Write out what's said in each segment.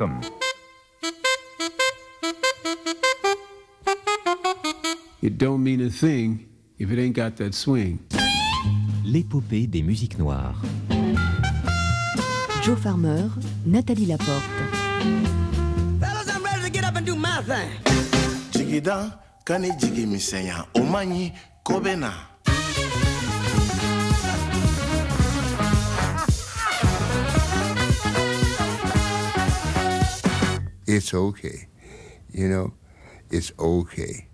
welcome. It don't mean a thing if it ain't got that swing. L'épopée des musiques noires. Joe Farmer, Nathalie Laporte. Fellas, I'm ready to get up and do my thing. Jigida, kani jigi misenya, omanyi, kobena. It's okay. You know, it's okay.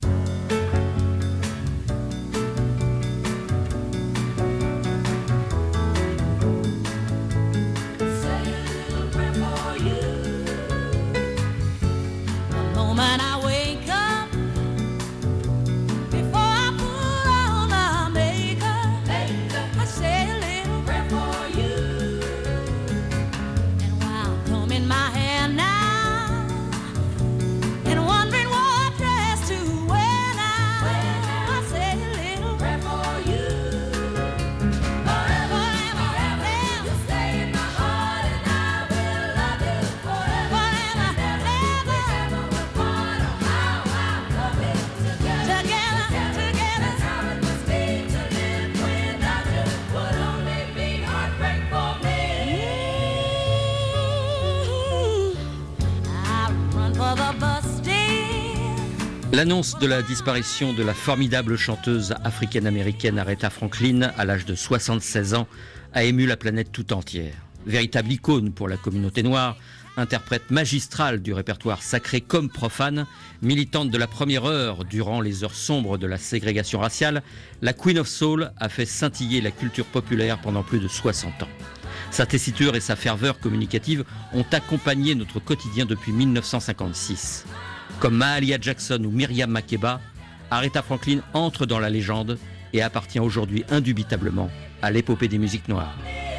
L'annonce de la disparition de la formidable chanteuse africaine-américaine Aretha Franklin à l'âge de 76 ans a ému la planète tout entière. Véritable icône pour la communauté noire, interprète magistrale du répertoire sacré comme profane, militante de la première heure durant les heures sombres de la ségrégation raciale, la Queen of Soul a fait scintiller la culture populaire pendant plus de 60 ans. Sa tessiture et sa ferveur communicative ont accompagné notre quotidien depuis 1956. Comme Mahalia Jackson ou Myriam Makeba, Aretha Franklin entre dans la légende et appartient aujourd'hui indubitablement à l'épopée des musiques noires.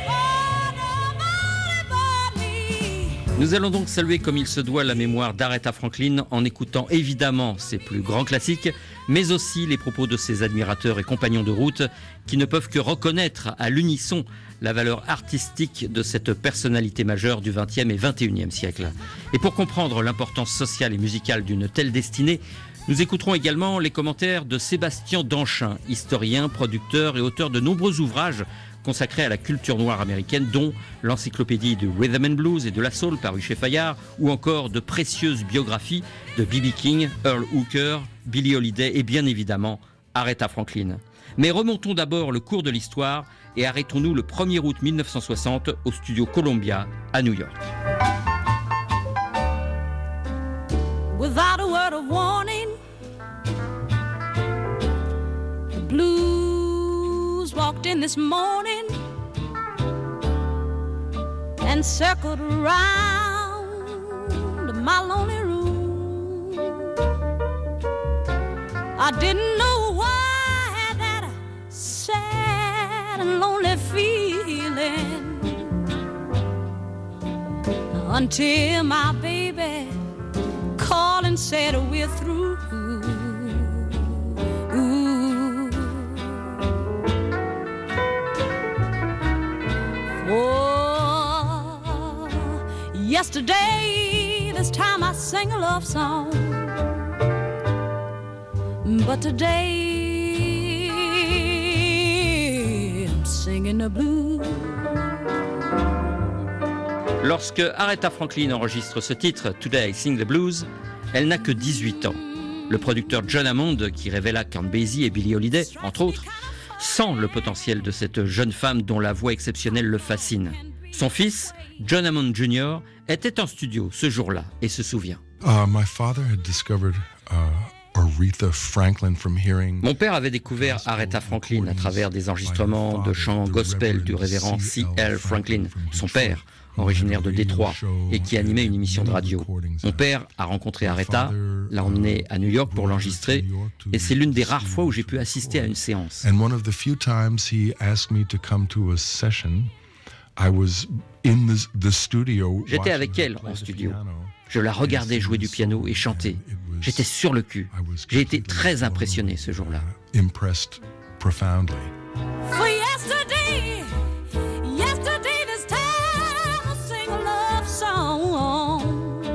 Nous allons donc saluer comme il se doit la mémoire d'Aretha Franklin en écoutant évidemment ses plus grands classiques, mais aussi les propos de ses admirateurs et compagnons de route qui ne peuvent que reconnaître à l'unisson la valeur artistique de cette personnalité majeure du XXe et XXIe siècle. Et pour comprendre l'importance sociale et musicale d'une telle destinée, nous écouterons également les commentaires de Sébastien Danchin, historien, producteur et auteur de nombreux ouvrages consacrés à la culture noire américaine, dont l'encyclopédie du Rhythm and Blues et de la Soul paru chez Fayard, ou encore de précieuses biographies de B.B. King, Earl Hooker, Billie Holiday et bien évidemment Aretha Franklin. Mais remontons d'abord le cours de l'histoire et arrêtons-nous le 1er août 1960 au studio Columbia à New York. Without a word of warning, the blues walked in this morning and circled around my lonely room. I didn't know why I had that sad and lonely feeling until my baby called and said we're through. Oh, yesterday this time I sang a love song, but today I'm singing the blues. Lorsque Aretha Franklin enregistre ce titre, Today I Sing the Blues, elle n'a que 18 ans. Le producteur John Hammond, qui révéla Count Basie et Billie Holiday, entre autres, sent le potentiel de cette jeune femme dont la voix exceptionnelle le fascine. Son fils, John Hammond Jr., était en studio ce jour-là et se souvient. My father had discovered Aretha Franklin from hearing. Mon père avait découvert Aretha Franklin à travers des enregistrements de chants gospel du révérend C.L. Franklin, son père, originaire de Détroit, et qui animait une émission de radio. Mon père a rencontré Aretha, l'a emmené à New York pour l'enregistrer, et c'est l'une des rares fois où j'ai pu assister à une séance. And one of the few times he asked me to come to a session, I was in the studio. J'étais avec elle en studio. Je la regardais jouer du piano et chanter. J'étais sur le cul. J'ai été très impressionné ce jour-là. Impressed profoundly. For yesterday this time I'll sing a love song.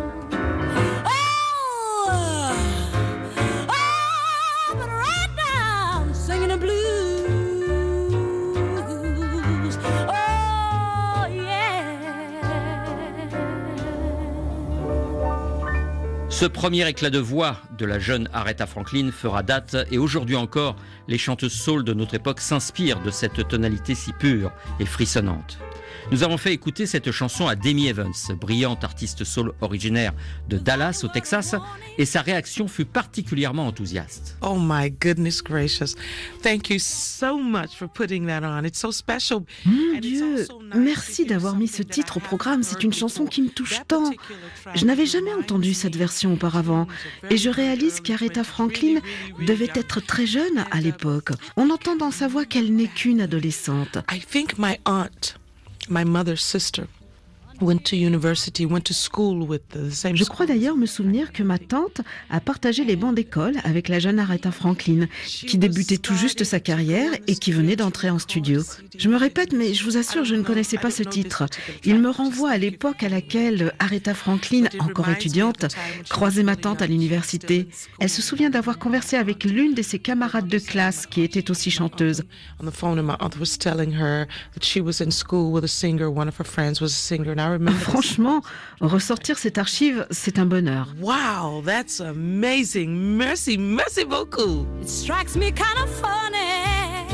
Ce premier éclat de voix de la jeune Aretha Franklin fera date et aujourd'hui encore, les chanteuses soul de notre époque s'inspirent de cette tonalité si pure et frissonnante. Nous avons fait écouter cette chanson à Demi Evans, brillante artiste soul originaire de Dallas au Texas, et sa réaction fut particulièrement enthousiaste. Oh my goodness gracious. Thank you so much for putting that on. It's so special. Mon Dieu, merci d'avoir mis ce titre au programme. C'est une chanson qui me touche tant. Je n'avais jamais entendu cette version auparavant et je réalise qu'Aretha Franklin devait être très jeune à l'époque. On entend dans sa voix qu'elle n'est qu'une adolescente. I think my aunt, my mother's sister, went to university, went to school with the same. Je crois d'ailleurs me souvenir que ma tante a partagé les bancs d'école avec la jeune Aretha Franklin, qui débutait tout juste sa carrière et qui venait d'entrer en studio. Je me répète, mais je vous assure, je ne connaissais pas ce titre. Il me renvoie à l'époque à laquelle Aretha Franklin, encore étudiante, croisait ma tante à l'université. Elle se souvient d'avoir conversé avec l'une de ses camarades de classe qui était aussi chanteuse. On the phone, and my aunt was telling her that she was in school with a singer. One of her friends was a singer. Franchement, ressortir cette archive, c'est un bonheur. Wow, that's amazing. Merci, merci beaucoup. It strikes me kind of funny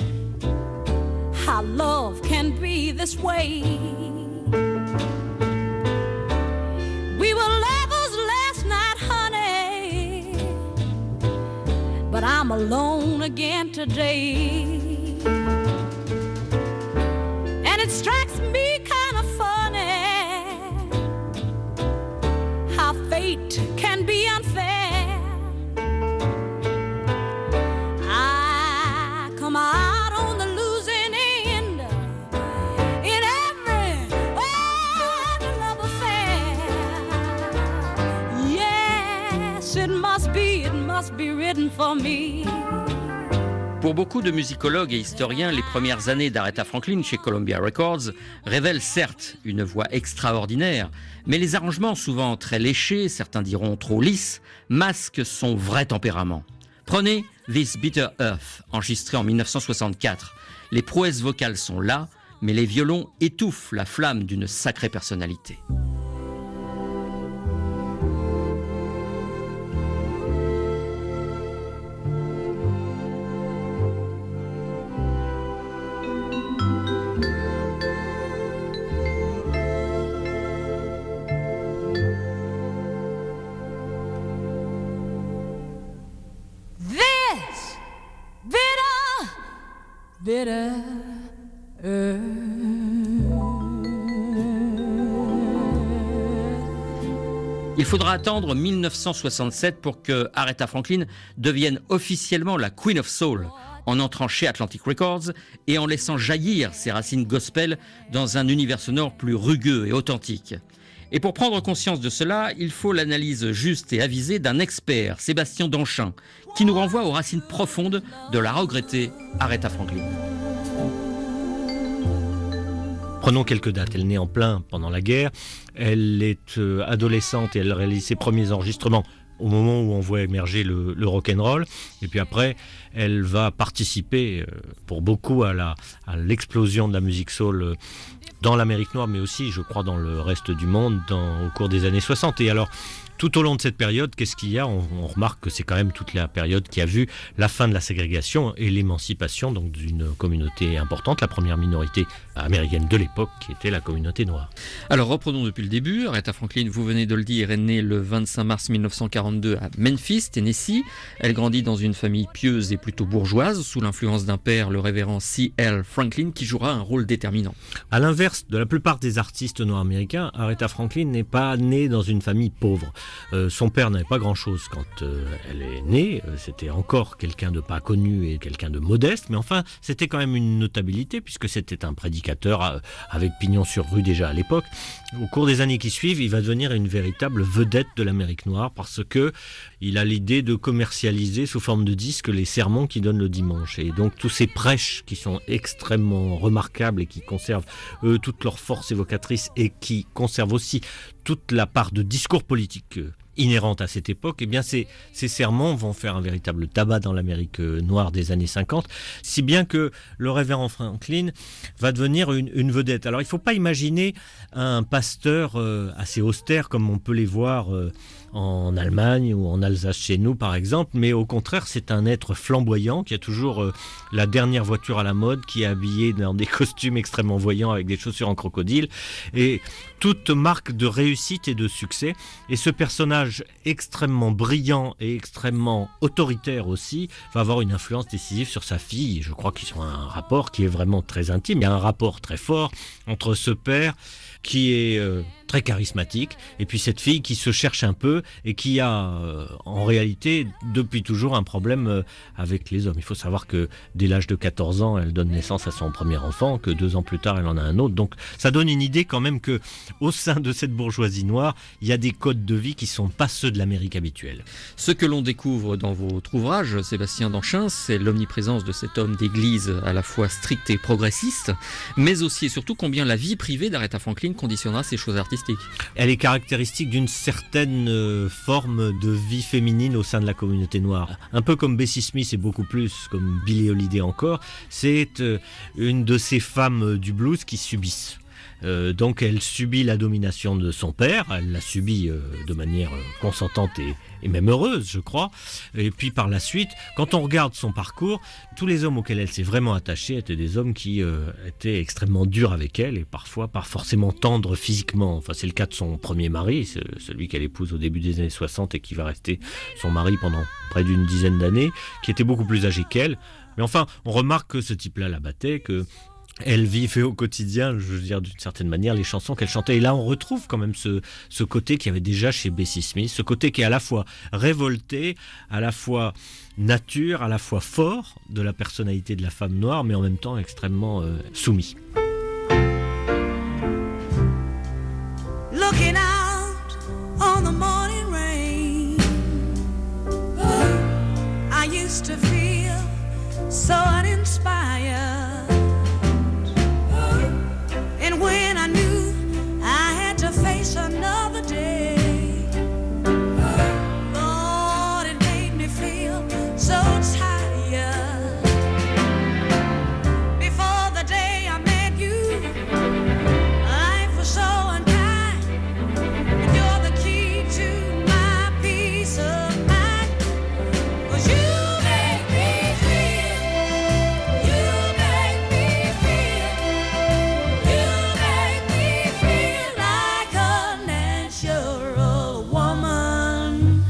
how love can be this way. We were lovers last night, honey, but I'm alone again today. And it strikes me kind of funny how fate can be unfair. I come out on the losing end in every love affair. Yes, it must be written for me. Pour beaucoup de musicologues et historiens, les premières années d'Aretha Franklin chez Columbia Records révèlent certes une voix extraordinaire, mais les arrangements, souvent très léchés, certains diront trop lisses, masquent son vrai tempérament. Prenez This Bitter Earth, enregistré en 1964. Les prouesses vocales sont là, mais les violons étouffent la flamme d'une sacrée personnalité. Bitter earth. Il faudra attendre 1967 pour que Aretha Franklin devienne officiellement la Queen of Soul, en entrant chez Atlantic Records et en laissant jaillir ses racines gospel dans un univers sonore plus rugueux et authentique. Et pour prendre conscience de cela, il faut l'analyse juste et avisée d'un expert, Sébastien Danchin, qui nous renvoie aux racines profondes de la regrettée Aretha Franklin. Prenons quelques dates. Elle naît en plein pendant la guerre. Elle est adolescente et elle réalise ses premiers enregistrements au moment où on voit émerger le rock'n'roll. Et puis après, elle va participer pour beaucoup à l'explosion de la musique soul dans l'Amérique noire, mais aussi, je crois, dans le reste du monde au cours des années 60. Et alors, tout au long de cette période, qu'est-ce qu'il y a ? On remarque que c'est quand même toute la période qui a vu la fin de la ségrégation et l'émancipation donc d'une communauté importante, la première minorité américaine de l'époque, qui était la communauté noire. Alors reprenons depuis le début. Aretha Franklin, vous venez de le dire, est née le 25 mars 1942 à Memphis, Tennessee. Elle grandit dans une famille pieuse et plutôt bourgeoise, sous l'influence d'un père, le révérend C.L. Franklin, qui jouera un rôle déterminant. À l'inverse de la plupart des artistes noirs américains, Aretha Franklin n'est pas née dans une famille pauvre. Son père n'avait pas grand-chose quand elle est née. C'était encore quelqu'un de pas connu et quelqu'un de modeste, mais enfin, c'était quand même une notabilité puisque c'était un prédicateur avec pignon sur rue déjà à l'époque. Au cours des années qui suivent, il va devenir une véritable vedette de l'Amérique noire parce que il a l'idée de commercialiser sous forme de disque les sermons qu'il donne le dimanche. Et donc tous ces prêches qui sont extrêmement remarquables et qui conservent toute leur force évocatrice et qui conservent aussi toute la part de discours politique inhérente à cette époque, eh bien ces sermons vont faire un véritable tabac dans l'Amérique noire des années 50, si bien que le révérend Franklin va devenir une vedette. Alors il ne faut pas imaginer un pasteur assez austère comme on peut les voir en Allemagne ou en Alsace chez nous par exemple, mais au contraire c'est un être flamboyant qui a toujours la dernière voiture à la mode, qui est habillé dans des costumes extrêmement voyants avec des chaussures en crocodile, et toute marque de réussite et de succès. Et ce personnage extrêmement brillant et extrêmement autoritaire aussi va avoir une influence décisive sur sa fille. Je crois qu'ils ont un rapport qui est vraiment très intime. Il y a un rapport très fort entre ce père qui est très charismatique, et puis cette fille qui se cherche un peu et qui a en réalité depuis toujours un problème avec les hommes. Il faut savoir que dès l'âge de 14 ans, elle donne naissance à son premier enfant, que 2 ans plus tard, elle en a un autre. Donc ça donne une idée quand même que au sein de cette bourgeoisie noire, il y a des codes de vie qui ne sont pas ceux de l'Amérique habituelle. Ce que l'on découvre dans votre ouvrage, Sébastien Danchin, c'est l'omniprésence de cet homme d'église à la fois strict et progressiste, mais aussi et surtout combien la vie privée d'Aretha Franklin conditionnera ses choses artistiques. Elle est caractéristique d'une certaine forme de vie féminine au sein de la communauté noire. Un peu comme Bessie Smith et beaucoup plus comme Billie Holiday encore, c'est une de ces femmes du blues qui subissent. Donc elle subit la domination de son père, elle la subit de manière consentante et même heureuse, je crois. Et puis par la suite, quand on regarde son parcours, tous les hommes auxquels elle s'est vraiment attachée étaient des hommes qui étaient extrêmement durs avec elle et parfois pas forcément tendres physiquement. Enfin, c'est le cas de son premier mari, celui qu'elle épouse au début des années 60 et qui va rester son mari pendant près d'une dizaine d'années, qui était beaucoup plus âgé qu'elle. Mais enfin, on remarque que ce type-là la battait, que elle vivait au quotidien, je veux dire d'une certaine manière, les chansons qu'elle chantait. Et là, on retrouve quand même ce côté qu'il y avait déjà chez Bessie Smith, ce côté qui est à la fois révolté, à la fois nature, à la fois fort de la personnalité de la femme noire, mais en même temps extrêmement soumis. Looking out on the morning rain, I used to feel so uninspired. And when I knew I had to face another day, Lord, it made me feel so tired. Before the day I met you, life was so unkind, and you're the key to my peace of mind. 'Cause you make me feel, you make me feel, you make me feel like a natural woman.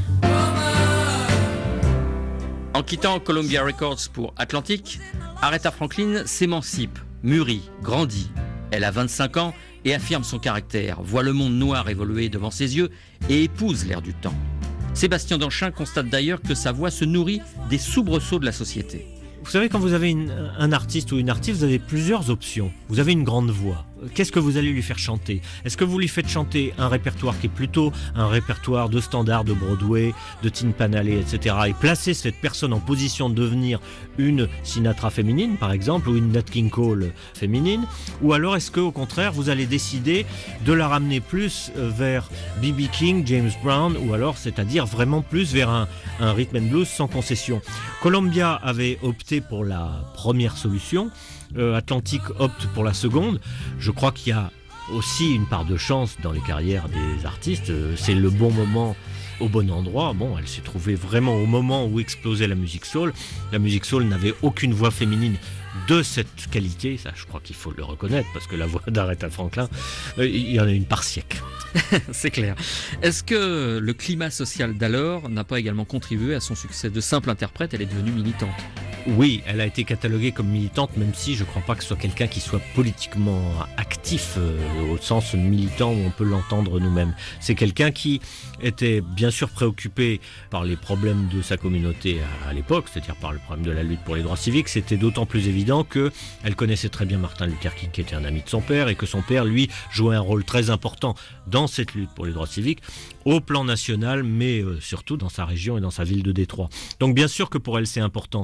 En quittant Columbia Records pour Atlantic, Aretha Franklin s'émancipe, mûrit, grandit. Elle a 25 ans et affirme son caractère, voit le monde noir évoluer devant ses yeux et épouse l'air du temps. Sébastien Danchin constate d'ailleurs que sa voix se nourrit des soubresauts de la société. Vous savez, quand vous avez un artiste ou une artiste, vous avez plusieurs options. Vous avez une grande voix. Qu'est-ce que vous allez lui faire chanter ? Est-ce que vous lui faites chanter un répertoire qui est plutôt un répertoire de standards de Broadway, de Tin Pan Alley, etc. et placer cette personne en position de devenir une Sinatra féminine, par exemple, ou une Nat King Cole féminine ? Ou alors est-ce qu'au contraire, vous allez décider de la ramener plus vers B.B. King, James Brown, ou alors, c'est-à-dire vraiment plus vers un rhythm and blues sans concession ? Columbia avait opté pour la première solution. Atlantic opte pour la seconde. Je crois qu'il y a aussi une part de chance dans les carrières des artistes. C'est le bon moment au bon endroit. Bon, elle s'est trouvée vraiment au moment où explosait la musique soul. La musique soul n'avait aucune voix féminine de cette qualité. Ça, je crois qu'il faut le reconnaître, parce que la voix d'Aretha Franklin, il y en a une par siècle. C'est clair. Est-ce que le climat social d'alors n'a pas également contribué à son succès de simple interprète ? Elle est devenue militante. Oui, elle a été cataloguée comme militante, même si je ne crois pas que ce soit quelqu'un qui soit politiquement actif au sens militant où on peut l'entendre nous-mêmes. C'est quelqu'un qui était bien sûr préoccupé par les problèmes de sa communauté à l'époque, c'est-à-dire par le problème de la lutte pour les droits civiques. C'était d'autant plus évident qu'elle connaissait très bien Martin Luther King, qui était un ami de son père, et que son père, lui, jouait un rôle très important dans cette lutte pour les droits civiques, au plan national, mais surtout dans sa région et dans sa ville de Détroit. Donc bien sûr que pour elle, c'est important. Et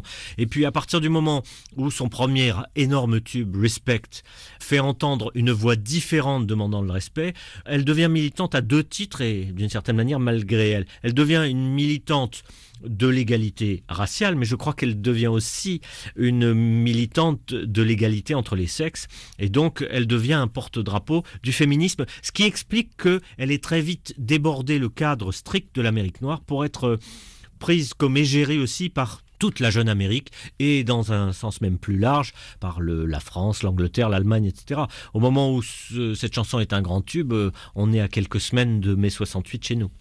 Et puis à partir du moment où son premier énorme tube, Respect, fait entendre une voix différente demandant le respect, elle devient militante à 2 titres et d'une certaine manière malgré elle. Elle devient une militante de l'égalité raciale, mais je crois qu'elle devient aussi une militante de l'égalité entre les sexes, et donc elle devient un porte-drapeau du féminisme, ce qui explique qu'elle est très vite débordé le cadre strict de l'Amérique noire pour être prise comme égérée aussi par toute la jeune Amérique et dans un sens même plus large par la France, l'Angleterre, l'Allemagne, etc. Au moment où cette chanson est un grand tube, on est à quelques semaines de mai 68 chez nous.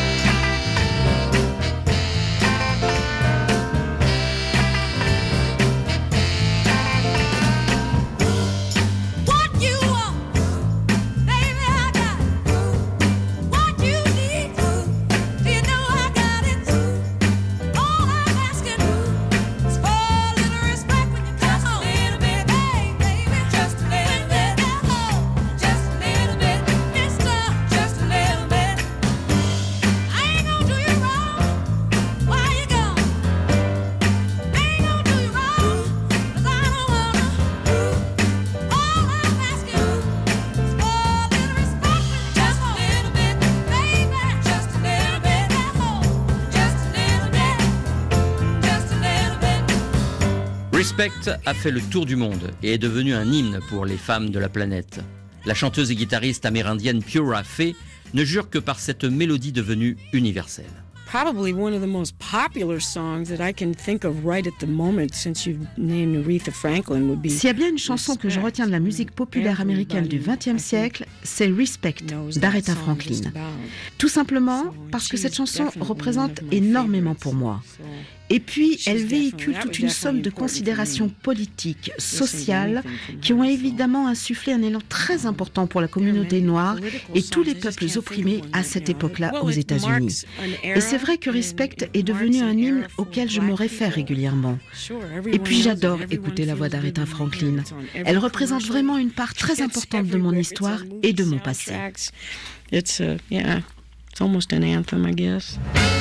Respect a fait le tour du monde et est devenu un hymne pour les femmes de la planète. La chanteuse et guitariste amérindienne Pura Fay ne jure que par cette mélodie devenue universelle. Probably one of the most popular songs that I can think of right at the moment, since you've named Aretha Franklin, would be. S'il y a bien une chanson que je retiens de la musique populaire américaine du XXe siècle, c'est Respect d'Aretha Franklin. Tout simplement parce que cette chanson représente énormément pour moi. Et puis, elle véhicule toute une somme de considérations politiques, sociales, qui ont évidemment insufflé un élan très important pour la communauté noire et tous les peuples opprimés à cette époque-là aux États-Unis. Et c'est vrai que Respect est devenu un hymne auquel je me réfère régulièrement. Et puis j'adore écouter la voix d'Aretha Franklin. Elle représente vraiment une part très importante de mon histoire et de mon passé. It's almost an anthem, I guess.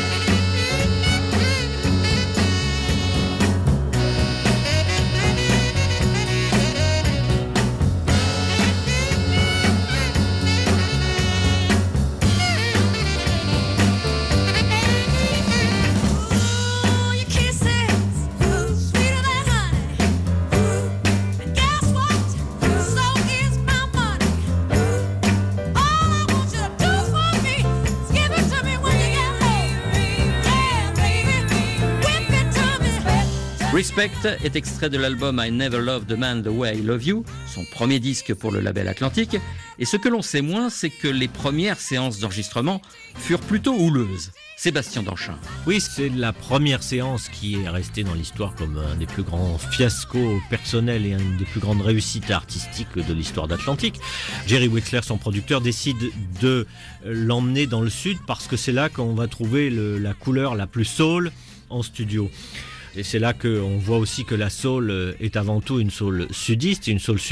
Respect est extrait de l'album I Never Loved a Man the Way I Love You, son premier disque pour le label Atlantique. Et ce que l'on sait moins, c'est que les premières séances d'enregistrement furent plutôt houleuses. Sébastien Danchin. Oui, c'est la première séance qui est restée dans l'histoire comme un des plus grands fiascos personnels et une des plus grandes réussites artistiques de l'histoire d'Atlantique. Jerry Wexler, son producteur, décide de l'emmener dans le sud parce que c'est là qu'on va trouver la couleur la plus soul en studio. Et c'est là qu'on voit aussi que la soul est avant tout une soul sudiste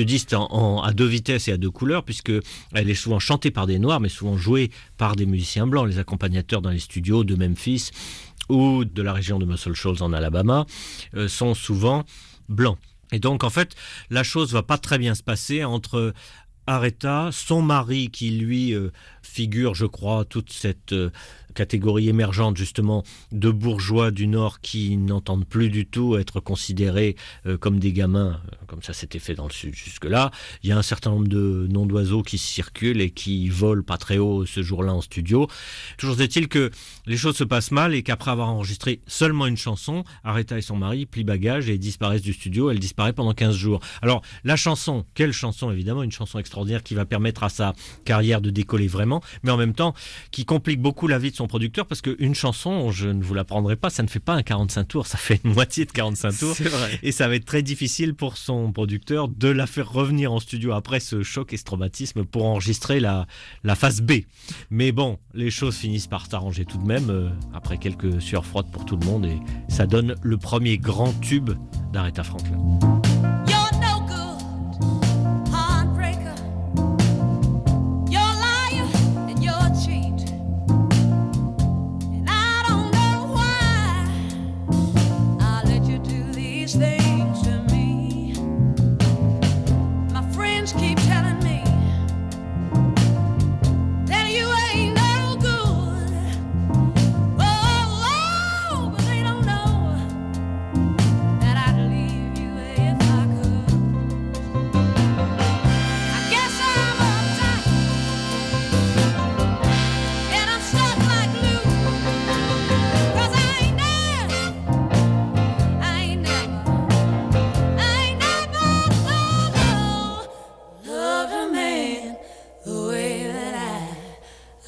à 2 vitesses et à 2 couleurs, puisque elle est souvent chantée par des noirs, mais souvent jouée par des musiciens blancs. Les accompagnateurs dans les studios de Memphis ou de la région de Muscle Shoals en Alabama sont souvent blancs. Et donc en fait, la chose va pas très bien se passer entre Aretha, son mari qui lui figure, je crois, toute cette catégorie émergente justement de bourgeois du Nord qui n'entendent plus du tout être considérés comme des gamins, comme ça s'était fait dans le Sud jusque-là. Il y a un certain nombre de noms d'oiseaux qui circulent et qui volent pas très haut ce jour-là en studio. Toujours est-il que les choses se passent mal et qu'après avoir enregistré seulement une chanson, Aretha et son mari plient bagages et disparaissent du studio. Elle disparaît pendant 15 jours. Alors la chanson, quelle chanson évidemment, une chanson extraordinaire qui va permettre à sa carrière de décoller vraiment, mais en même temps qui complique beaucoup la vie de son producteur, parce qu'une chanson, je ne vous l'apprendrai pas, ça ne fait pas un 45 tours, ça fait une moitié de 45 tours. C'est vrai. Et ça va être très difficile pour son producteur de la faire revenir en studio après ce choc et ce traumatisme pour enregistrer la phase B. Mais bon, les choses finissent par s'arranger tout de même, après quelques sueurs froides pour tout le monde, et ça donne le premier grand tube d'Aretha Franklin.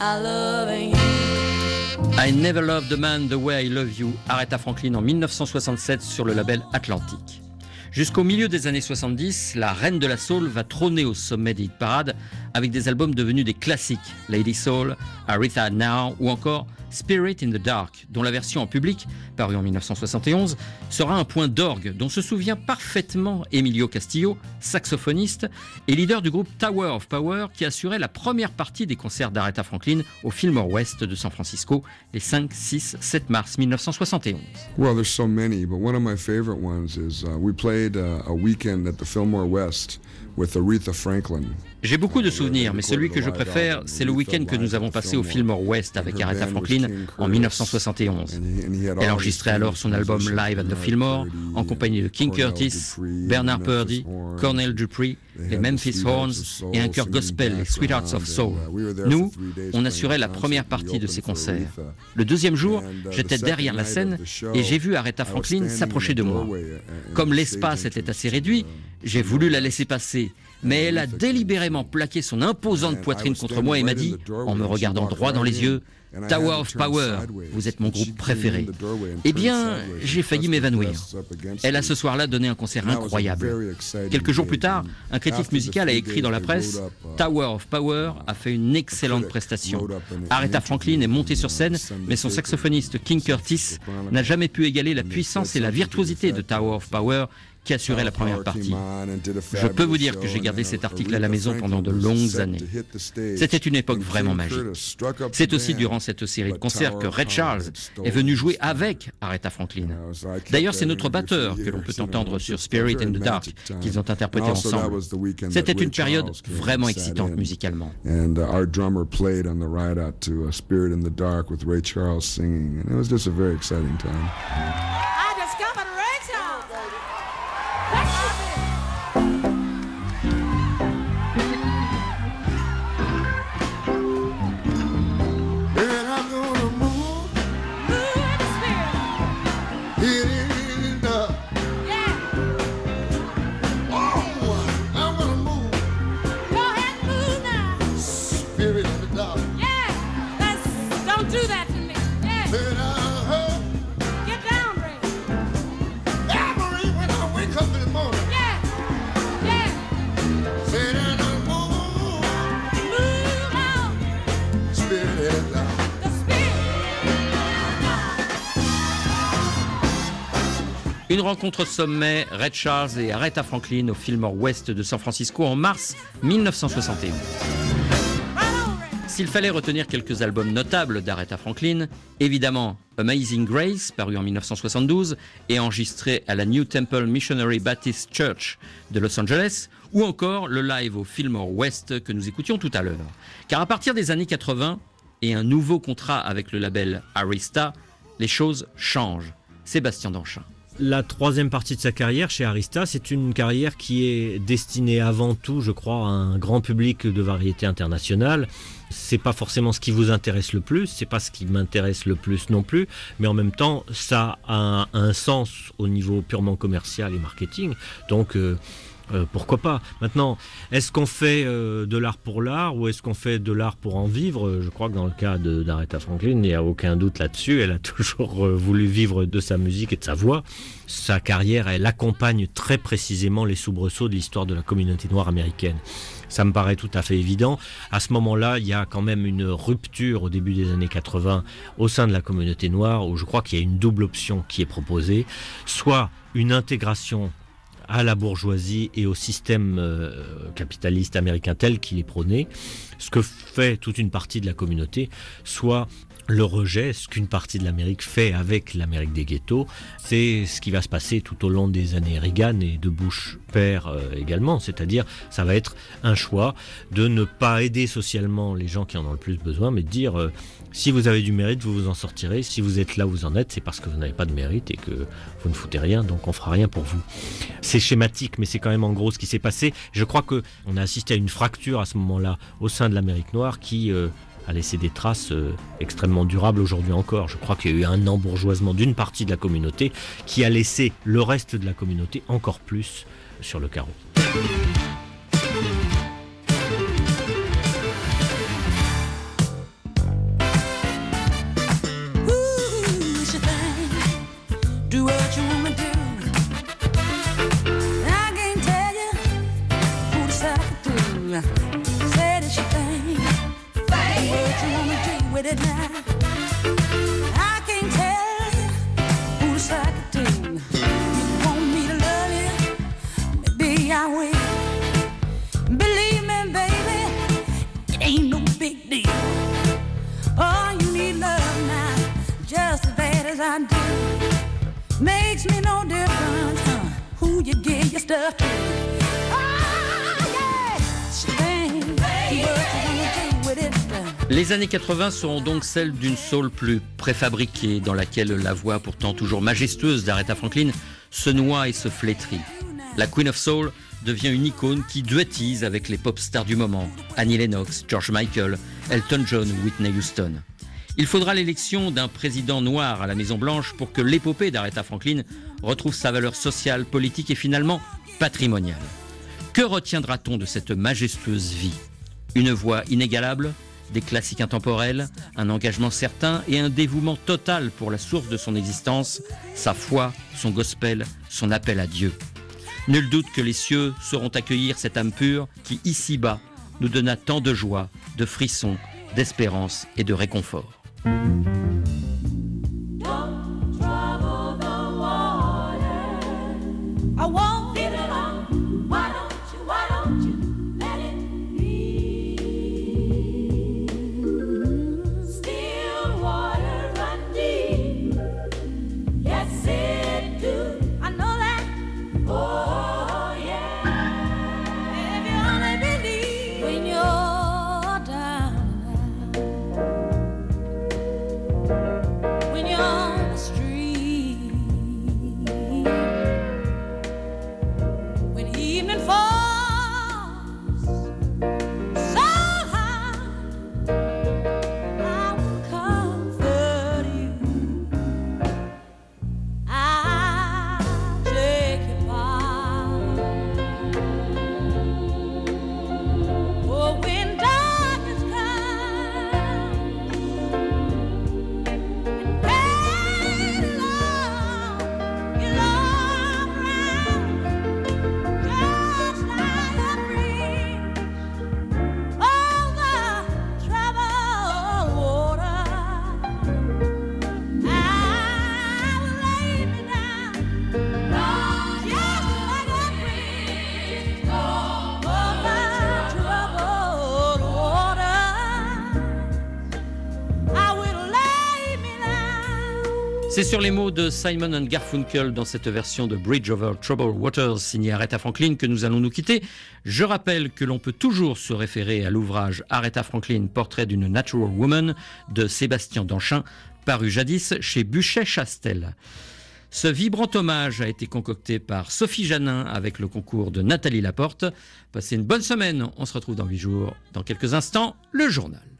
I loving you. I Never Loved a Man the Way I Love You, Aretha Franklin en 1967 sur le label Atlantic. Jusqu'au milieu des années 70, la reine de la soul va trôner au sommet des hit parades avec des albums devenus des classiques, Lady Soul, Aretha Now ou encore Spirit in the Dark, dont la version en public, parue en 1971, sera un point d'orgue dont se souvient parfaitement Emilio Castillo, saxophoniste et leader du groupe Tower of Power qui assurait la première partie des concerts d'Aretha Franklin au Fillmore West de San Francisco les 5, 6, 7 mars 1971. Well, there's so many, but one of my favorite ones is we played a weekend at the Fillmore West with Aretha Franklin. J'ai beaucoup de souvenirs, mais celui que je préfère, c'est le week-end que nous avons passé au Fillmore West avec Aretha Franklin en 1971. Elle enregistrait alors son album Live at the Fillmore en compagnie de King Curtis, Bernard Purdy, Cornell Dupree, les Memphis Horns et un chœur gospel, les Sweethearts of Soul. Nous, on assurait la première partie de ces concerts. Le deuxième jour, j'étais derrière la scène et j'ai vu Aretha Franklin s'approcher de moi. Comme l'espace était assez réduit, j'ai voulu la laisser passer. Mais elle a délibérément plaqué son imposante poitrine contre moi et m'a dit, en me regardant droit dans les yeux, « Tower of Power, vous êtes mon groupe préféré. » Eh bien, j'ai failli m'évanouir. Elle a ce soir-là donné un concert incroyable. Quelques jours plus tard, un critique musical a écrit dans la presse, « Tower of Power a fait une excellente prestation. Aretha Franklin est montée sur scène, mais son saxophoniste King Curtis n'a jamais pu égaler la puissance et la virtuosité de Tower of Power, qui assurait la première partie. Je peux vous dire que j'ai gardé cet article à la maison pendant de longues années. C'était une époque vraiment magique. C'est aussi durant cette série de concerts que Ray Charles est venu jouer avec Aretha Franklin. D'ailleurs, c'est notre batteur que l'on peut entendre sur Spirit in the Dark qu'ils ont interprété ensemble. C'était une période vraiment excitante musicalement. And our drummer played on the ride out to Spirit in the Dark with Ray Charles singing. And it was just a very exciting time. I discovered Ray Charles. Une rencontre sommet, Ray Charles et Aretha Franklin au Fillmore West de San Francisco en mars 1961. S'il fallait retenir quelques albums notables d'Aretha Franklin, évidemment Amazing Grace, paru en 1972 et enregistré à la New Temple Missionary Baptist Church de Los Angeles, ou encore le live au Fillmore West que nous écoutions tout à l'heure. Car à partir des années 80 et un nouveau contrat avec le label Arista, les choses changent. Sébastien Danchin. La troisième partie de sa carrière chez Arista, c'est une carrière qui est destinée avant tout, je crois, à un grand public de variété internationale. C'est pas forcément ce qui vous intéresse le plus, c'est pas ce qui m'intéresse le plus non plus, mais en même temps, ça a un sens au niveau purement commercial et marketing. Donc pourquoi pas. Maintenant, est-ce qu'on fait de l'art pour l'art ou est-ce qu'on fait de l'art pour en vivre? Je crois que dans le cas d'Aretha Franklin, il n'y a aucun doute là-dessus. Elle a toujours voulu vivre de sa musique et de sa voix. Sa carrière, elle accompagne très précisément les soubresauts de l'histoire de la communauté noire américaine. Ça me paraît tout à fait évident. À ce moment-là, il y a quand même une rupture au début des années 80 au sein de la communauté noire où je crois qu'il y a une double option qui est proposée. Soit une intégration à la bourgeoisie et au système capitaliste américain tel qu'il est prôné, ce que fait toute une partie de la communauté, soit le rejet, ce qu'une partie de l'Amérique fait avec l'Amérique des ghettos. C'est ce qui va se passer tout au long des années Reagan et de Bush père également, c'est-à-dire ça va être un choix de ne pas aider socialement les gens qui en ont le plus besoin, mais de dire si vous avez du mérite, vous vous en sortirez, si vous êtes là où vous en êtes, c'est parce que vous n'avez pas de mérite et que vous ne foutez rien, donc on fera rien pour vous. C'est schématique, mais c'est quand même en gros ce qui s'est passé. Je crois qu'on a assisté à une fracture à ce moment-là au sein de l'Amérique noire qui a laissé des traces extrêmement durables aujourd'hui encore. Je crois qu'il y a eu un embourgeoisement d'une partie de la communauté qui a laissé le reste de la communauté encore plus sur le carreau. you wanna do with it now? I can't tell you who to suck it to. You want me to love you? Maybe I will. Believe me, baby, it ain't no big deal. Oh, you need love now, just as bad as I do. Makes me no difference, who you give your stuff to. Les années 80 seront donc celles d'une soul plus préfabriquée, dans laquelle la voix pourtant toujours majestueuse d'Aretha Franklin se noie et se flétrit. La Queen of Soul devient une icône qui duettise avec les pop stars du moment, Annie Lennox, George Michael, Elton John ou Whitney Houston. Il faudra l'élection d'un président noir à la Maison-Blanche pour que l'épopée d'Aretha Franklin retrouve sa valeur sociale, politique et finalement patrimoniale. Que retiendra-t-on de cette majestueuse vie ? Une voix inégalable, des classiques intemporels, un engagement certain et un dévouement total pour la source de son existence, sa foi, son gospel, son appel à Dieu. Nul doute que les cieux sauront accueillir cette âme pure qui, ici-bas, nous donna tant de joie, de frissons, d'espérance et de réconfort. C'est sur les mots de Simon & Garfunkel dans cette version de Bridge Over Troubled Waters signée Aretha Franklin que nous allons nous quitter. Je rappelle que l'on peut toujours se référer à l'ouvrage Aretha Franklin, Portrait d'une Natural Woman de Sébastien Danchin, paru jadis chez Buchet-Chastel. Ce vibrant hommage a été concocté par Sophie Janin avec le concours de Nathalie Laporte. Passez une bonne semaine, on se retrouve dans 8 jours. Dans quelques instants, le journal.